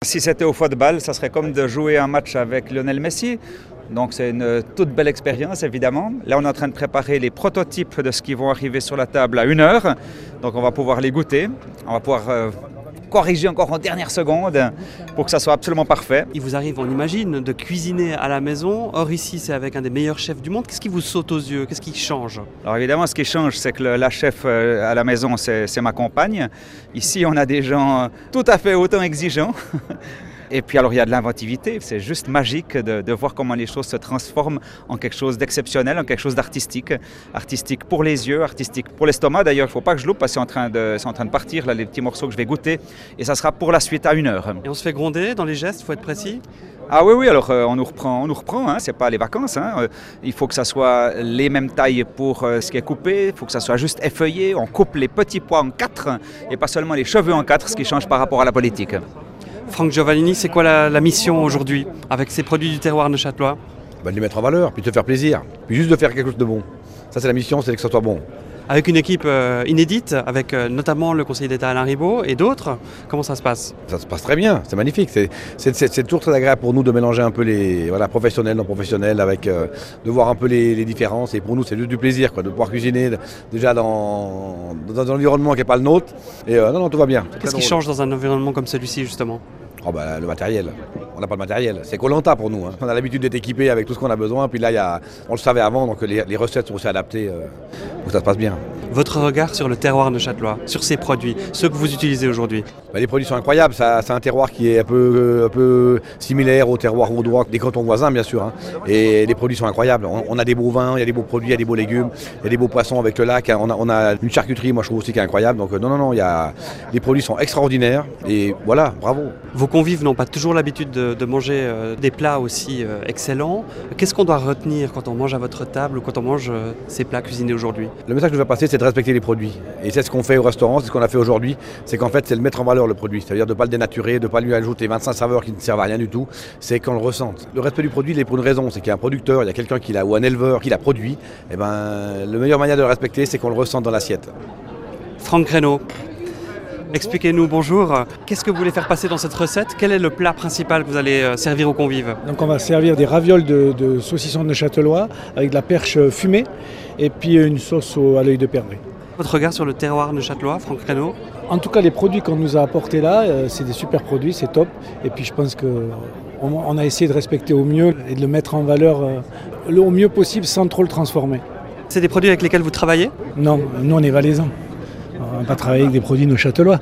Si c'était au football, ça serait comme de jouer un match avec Lionel Messi. Donc c'est une toute belle expérience évidemment. Là on est en train de préparer les prototypes de ce qui vont arriver sur la table à 1h. Donc on va pouvoir les goûter. On va pouvoir corriger encore en dernière seconde pour que ça soit absolument parfait. Il vous arrive, on imagine, de cuisiner à la maison. Or ici c'est avec un des meilleurs chefs du monde. Qu'est-ce qui vous saute aux yeux? Qu'est-ce qui change? Alors évidemment ce qui change c'est que la chef à la maison c'est ma compagne. Ici on a des gens tout à fait autant exigeants. Et puis alors il y a de l'inventivité, c'est juste magique de voir comment les choses se transforment en quelque chose d'exceptionnel, en quelque chose d'artistique. Artistique pour les yeux, artistique pour l'estomac. D'ailleurs il ne faut pas que je loupe parce que c'est en train de partir, là, les petits morceaux que je vais goûter. Et ça sera pour la suite à 1h. Et on se fait gronder dans les gestes, il faut être précis? Ah oui, alors on nous reprend, hein, c'est pas les vacances. Hein. Il faut que ça soit les mêmes tailles pour ce qui est coupé, il faut que ça soit juste effeuillé. On coupe les petits pois en 4 et pas seulement les cheveux en 4, ce qui change par rapport à la politique. Franck Giovannini, c'est quoi la mission aujourd'hui avec ces produits du terroir neuchâtelois? De les mettre en valeur, puis de te faire plaisir, puis juste de faire quelque chose de bon. Ça c'est la mission, c'est que ça soit bon. Avec une équipe inédite, avec notamment le conseiller d'État Alain Ribault et d'autres, comment ça se passe? Ça se passe très bien, c'est magnifique. C'est toujours très agréable pour nous de mélanger un peu les professionnels, non professionnels, avec, de voir un peu les différences. Et pour nous c'est juste du plaisir de pouvoir cuisiner déjà dans un environnement qui n'est pas le nôtre. Et non, tout va bien. Qu'est-ce qui change dans un environnement comme celui-ci justement? Le matériel. On n'a pas de matériel. C'est Koh-Lanta pour nous. Hein. On a l'habitude d'être équipé avec tout ce qu'on a besoin. Puis là, on le savait avant, donc les recettes sont aussi adaptées pour que ça se passe bien. Votre regard sur le terroir neuchâtelois, sur ces produits, ceux que vous utilisez aujourd'hui? Les produits sont incroyables. C'est un terroir qui est un peu similaire au terroir vaudois des cantons voisins, bien sûr. Hein. Et les produits sont incroyables. On a des beaux vins, il y a des beaux produits, il y a des beaux légumes, il y a des beaux poissons avec le lac. On a une charcuterie, moi je trouve aussi qui est incroyable. Donc non, les produits sont extraordinaires. Et voilà, bravo. Vos convives n'ont pas toujours l'habitude de manger des plats aussi excellents. Qu'est-ce qu'on doit retenir quand on mange à votre table ou quand on mange ces plats cuisinés aujourd'hui? Le message que je veux passer, c'est de respecter les produits. Et c'est ce qu'on fait au restaurant, c'est ce qu'on a fait aujourd'hui. C'est qu'en fait, c'est de mettre en valeur le produit. C'est-à-dire de ne pas le dénaturer, de ne pas lui ajouter 25 saveurs qui ne servent à rien du tout. C'est qu'on le ressente. Le respect du produit, il est pour une raison. C'est qu'il y a un producteur, il y a quelqu'un ou un éleveur qui l'a produit. Et le meilleur moyen de le respecter, c'est qu'on le ressente dans l'assiette. Franck Reynaud. Expliquez-nous, bonjour, qu'est-ce que vous voulez faire passer dans cette recette? Quel est le plat principal que vous allez servir aux convives? Donc on va servir des ravioles de saucisson neuchâtelois avec de la perche fumée et puis une sauce à l'œil de perdrix. Votre regard sur le terroir neuchâtelois, Franck Reynaud? En tout cas les produits qu'on nous a apportés là, c'est des super produits, c'est top. Et puis je pense qu'on a essayé de respecter au mieux et de le mettre en valeur au mieux possible sans trop le transformer. C'est des produits avec lesquels vous travaillez? Non, nous on est valaisans. On ne va pas travailler avec des produits neuchâtelois.